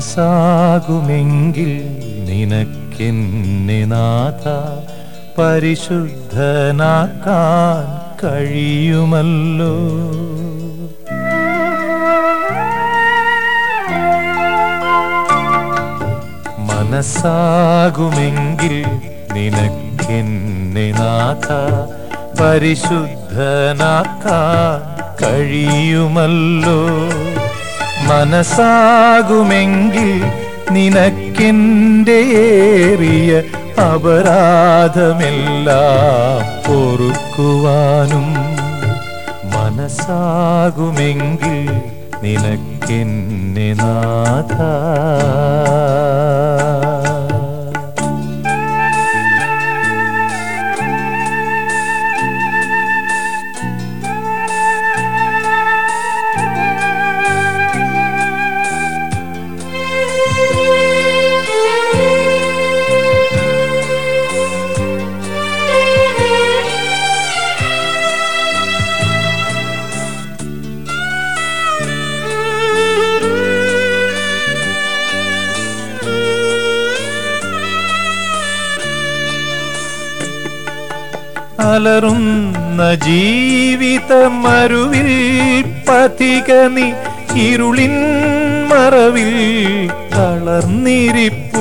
മനസ്സാകുമെങ്കിൽ നിനക്കെന്നെ നാഥ പരിശുദ്ധനാക്കാൻ കഴിയുമല്ലോ. മനസ്സാകുമെങ്കിൽ നിനക്കെന്നെ നാഥ പരിശുദ്ധനാക്കാൻ കഴിയുമല്ലോ. മനസ്സാകുമെങ്കിൽ നിനക്കെന്റെ ഏറിയ അപരാധമെല്ലാം പൊറുക്കുവാനും. മനസ്സാകുമെങ്കിൽ നിനക്കെന്നെ നാഥ. അലറുന്ന ജീവിതമരുവിൽ പഥിക നീ ഇരുളിൻ മറവിൽ തളർന്നിരിപ്പൂ.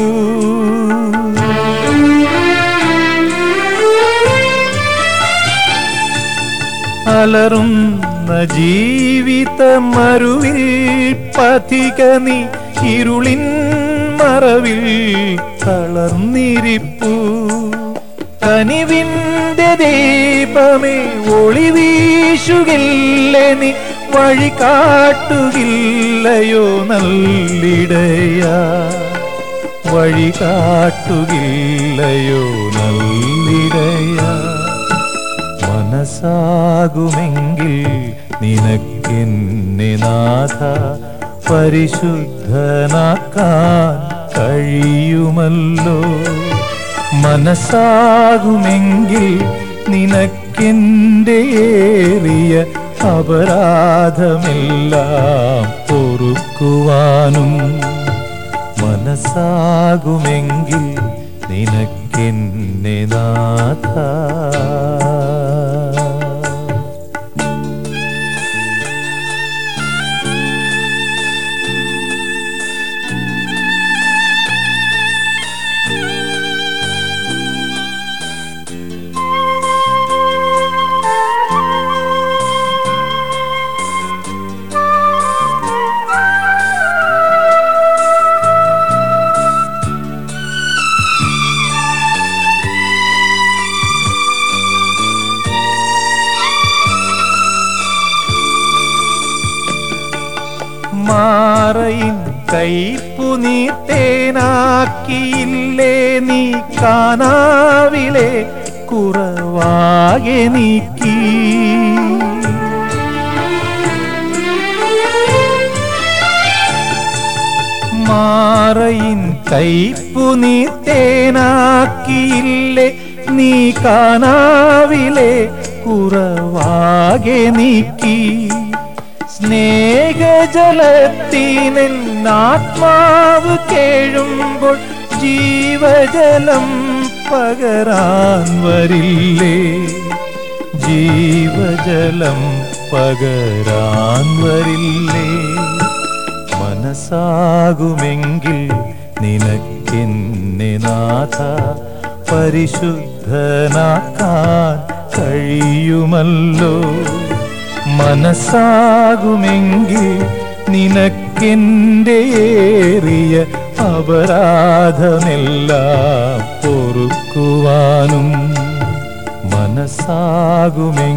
അലറുന്ന ജീവിതമരുവിൽ പഥിക നീ ഇരുളിൻ മറവിൽ തളർന്നിരിപ്പൂ. കനിവിന്റെ ദീപമേ ഒളിവീശുകില്ലേ നീ, വഴി കാട്ടുകില്ലയോ നല്ലിടയാ, വഴി കാട്ടുകില്ലയോ നല്ലിടയാ. മനസ്സാകുമെങ്കിൽ നിനക്കെന്നെ നാഥ പരിശുദ്ധനാക്കാൻ കഴിയുമല്ലോ. മനസ്സാകുമെങ്കിൽ നിനക്കെന്റെ ഏറിയ അപരാധമെല്ലാം പൊറുക്കുവാനും. മനസ്സാകുമെങ്കിൽ നിനക്കെന്നെ നാഥ. മാറയിൻ കൈപ്പു നീ തേനാക്കിയില്ലേ, നീ കാനാവിലെ കുറവാകെ നീക്കി. മാറയിൻ കൈപ്പു നീ തേനാക്കിയില്ലേ, നീ കാനാവിലെ കുറവാകെ നീക്കി. സ്നേഹജലത്തിനാത്മാവ് കേഴുമ്പോൾ ജീവജലം പകരാൻ വരില്ലേ, ജീവജലം പകരാൻ വരില്ലേ. മനസ്സാകുമെങ്കിൽ നിനക്കെന്നെ നാഥ പരിശുദ്ധനാക്കാൻ കഴിയുമല്ലോ. മനസ്സാകുമെങ്കിൽ നിനക്കെന്റെ ഏറിയ അപരാധമെല്ലാം പൊറുക്കുവാനും. മനസ്സാകുമെങ്കിൽ